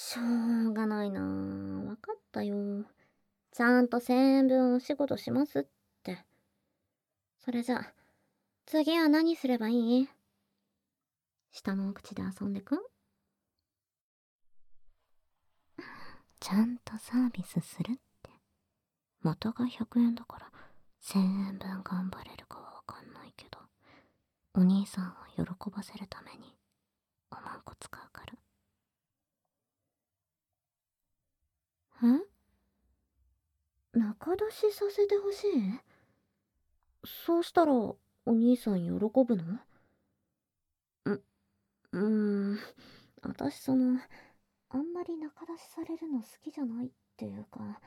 しょうがないな。わかったよ。ちゃんと1000円分お仕事しますって。それじゃ、次は何すればいい？下のお口で遊んでくん？ちゃんとサービスするって。元が100円だから1000円分頑張れるかはわかんないけど、お兄さんを喜ばせるためにおまんこ使うから。仲出しさせてほしい？そうしたらお兄さん喜ぶの？私あんまり仲出しされるの好きじゃないっていうか、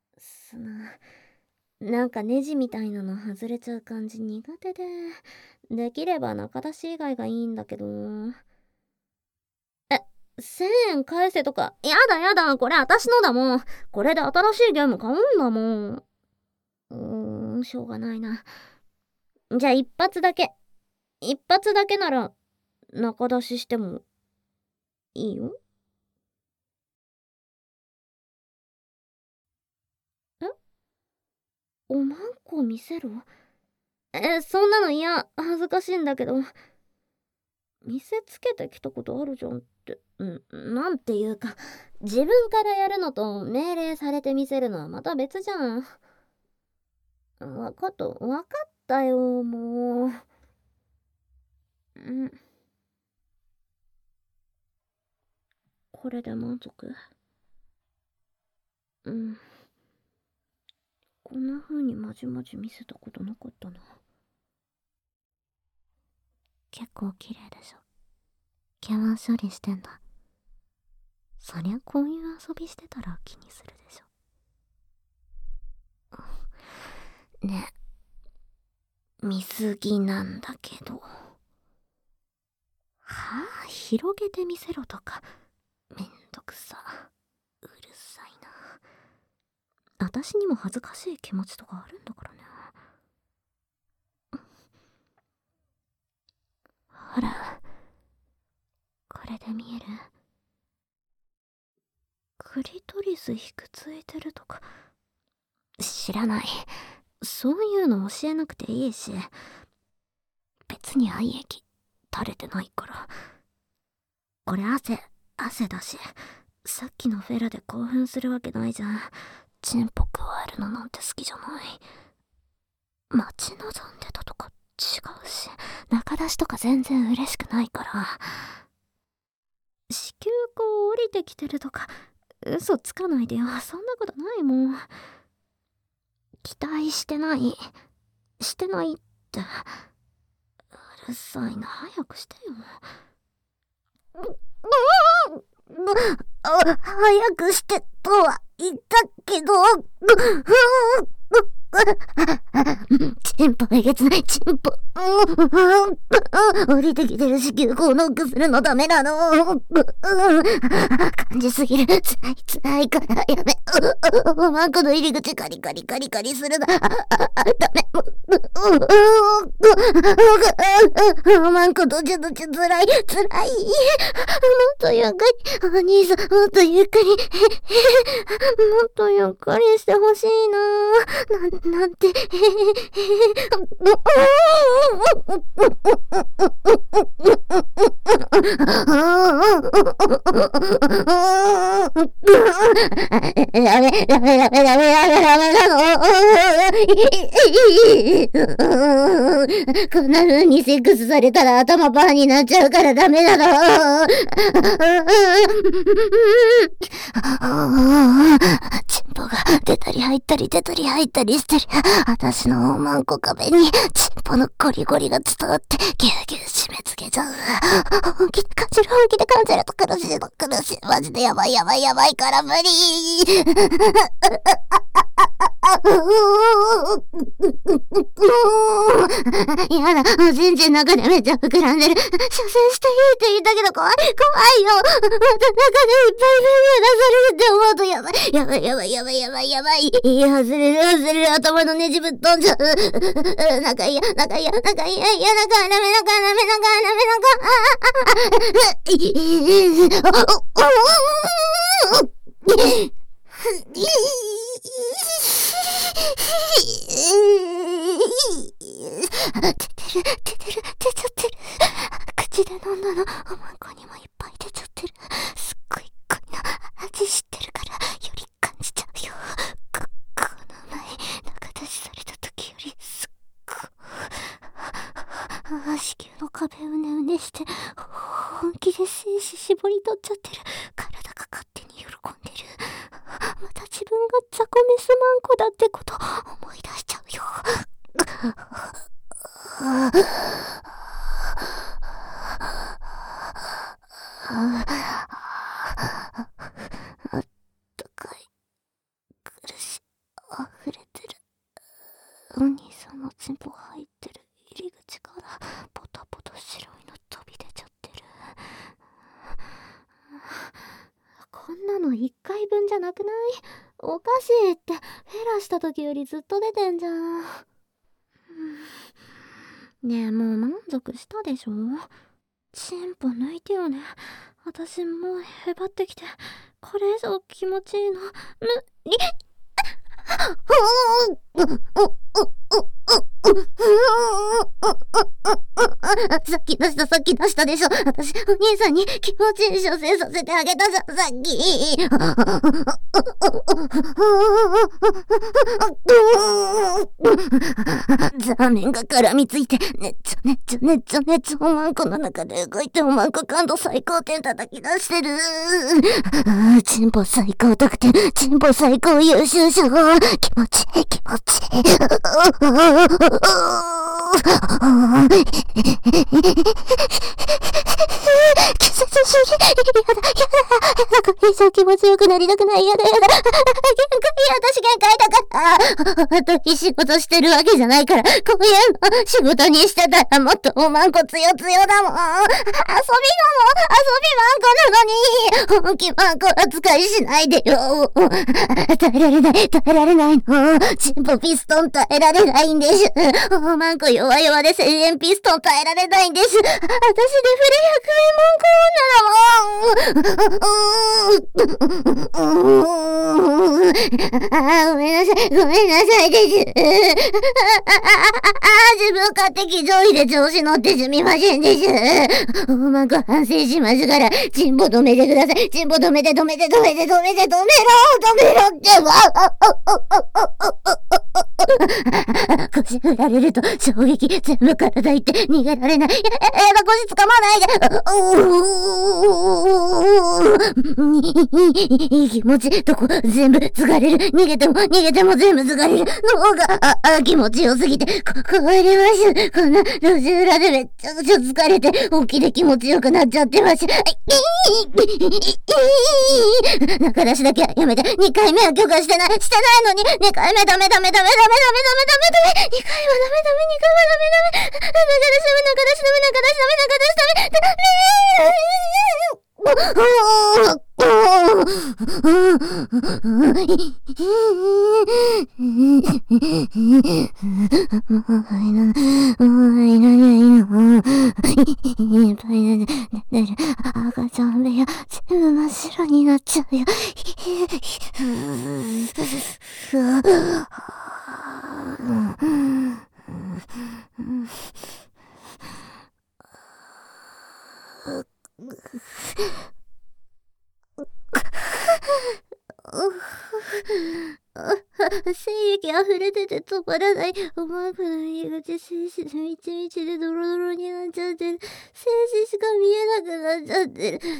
なんかネジみたいなの外れちゃう感じ苦手で、できれば仲出し以外がいいんだけど。1000円返せとか、やだやだ、これ私のだもん。これで新しいゲーム買うんだもん。しょうがないな。じゃあ一発だけなら仲出ししてもいいよ。おまんこ見せろ？そんなの嫌。恥ずかしいんだけど。見せつけてきたことあるじゃんって。なんていうか、自分からやるのと命令されて見せるのはまた別じゃん。わかったよ、もう。これで満足？こんな風にまじまじ見せたことなかったな。結構綺麗でしょ。毛は処理してんだ。そりゃこういう遊びしてたら気にするでしょ。ねえ、見すぎなんだけど。広げてみせろとか、めんどくさ。うるさいな。私にも恥ずかしい気持ちとかあるんだからね。ほら、これで見える？クリトリスひくついてるとか、知らない。そういうの教えなくていいし、別に愛液垂れてないから。これ汗だし、さっきのフェラで興奮するわけないじゃん。チンポ加えるのなんて好きじゃない。待ち望んでたとか違うし、仲出しとか全然嬉しくないから。子宮口降りてきてるとか嘘つかないでよ。そんなことないもん。期待してないってうるさいな。早くしてよ。早くしてとは言ったけど、チンポえげつない。チンポ降りてきてる子宮口ノックするのダメなの。感じすぎる。つらいからやめ。おまんこの入り口カリカリするな。ダメ。おまんこどちゃつらい。もっとゆっくり。お兄さん、もっとゆっくり。もっとゆっくりしてほしいな。なんて。こんな風にセックスされたら頭パーになっちゃうからダメなの。チンポが出たり入ったりしてる。私のおまんこ壁にチンポのゴリゴリが伝わってギュウギュウ締め付けちゃう。本気で感じると苦しい。マジでやばいから無理。やだ、全然中でめっちゃ膨らんでる。射精していいって言ったけど怖いよ。また中でいっぱい出されるって思うとやばい。外れる。頭のネジぶっ飛んじゃう。仲いい。ダメ。 出ちゃってる。口で飲んだの、おまんこにもいっぱい出ちゃってる。すっごいな。味知ってるから、より感じちゃうよ。この前、中出しされた時より、すっご子宮の壁うねうねして、本気で精子絞り取っちゃってる。体が勝手に喜んでる。また自分がザコメスマンコだってこと思い出しちゃうよ。あったかい。苦しい。溢れてる。お兄さんのチンポ入ってる入り口からポタポタ白いの飛び出ちゃってる。こんなの1回分じゃなくない？おかしいって、フェラした時よりずっと出てんじゃん。ねえ、もう満足したでしょ？チンポ抜いてよね。私もうへばってきて、これ以上気持ちいいの無理。さっき出したでしょ。私、お兄さんに気持ちいい射精させてあげたじゃん、さっき。ザーメンが絡みついて、ねっちょ、おまんこの中で動いておまんこ感度最高点叩き出してる。チンポ最高得点、チンポ最高優秀賞。気持ちいい。季節主義。やだ。これ以上気持ちよくなりたくない。やだ。私限界だから。あと仕事してるわけじゃないから、こういうの仕事にしてたらもっとおまんこつよだもん。遊びまんこなのに、本気まんこ扱いしないでよ。耐えられないの。チンポピストン耐えられないんです。おまんこ弱で1000円ピストン耐えられないんです。私でフレ100円もんこ女だもん。ごめんなさいです。自分勝手気上位で調子乗ってすみませんです。おまんこ反省しますから、チンポ止めてください。チンポ止めろって腰振られると衝撃全部体いって逃げられない。やだ、腰つかまないで。いい気持ち、どこ全部疲れる。逃げても全部疲れる。脳が気持ちよすぎて壊れます。こんな路地裏でめっちゃ疲れて本気で気持ちよくなっちゃってます。中出しだけはやめて。2回目は許可してないのに。2回目ダメ。2回はダメ。2回はダメ。中出し赤ちゃん部屋全部真っ白になっちゃうよ。精液溢れてて止まらない。おまんこの入り口、精子でみちでドロドロになっちゃってる。精子しか見えなくなっちゃってる。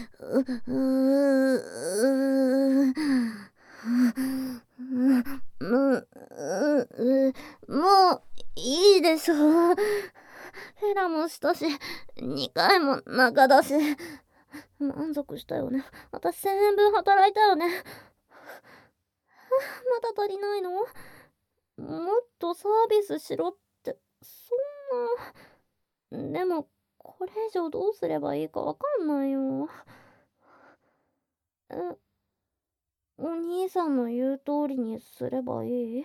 もういいでしょ。フェラもしたし、2回も中だし。満足したよね。私1000円分働いたよね。まだ足りないの？もっとサービスしろって、そんな。でも、これ以上どうすればいいかわかんないよ。お兄さんの言う通りにすればいい？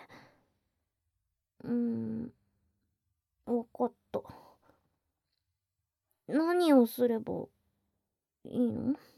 わかった。何をすればいいの？